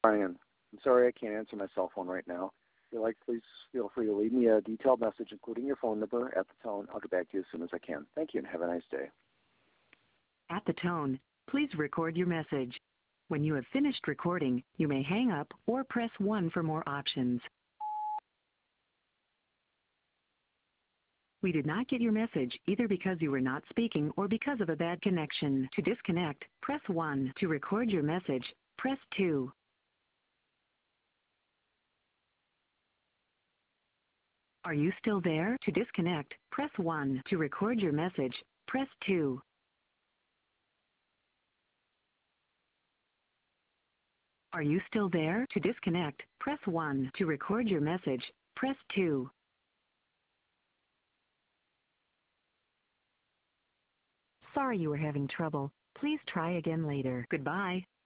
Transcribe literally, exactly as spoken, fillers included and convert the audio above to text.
Brian, I'm sorry I can't answer my cell phone right now. If you'd like, please feel free to leave me a detailed message, including your phone number, at the tone. I'll get back to you as soon as I can. Thank you, and have a nice day. At the tone, please record your message. When you have finished recording, you may hang up or press one for more options. We did not get your message either because you were not speaking or because of a bad connection. To disconnect, press one. To record your message, press two. Are you still there? To disconnect, press one. To record your message, press two. Are you still there? To disconnect, press one. To record your message, press two. Sorry you were having trouble. Please try again later. Goodbye.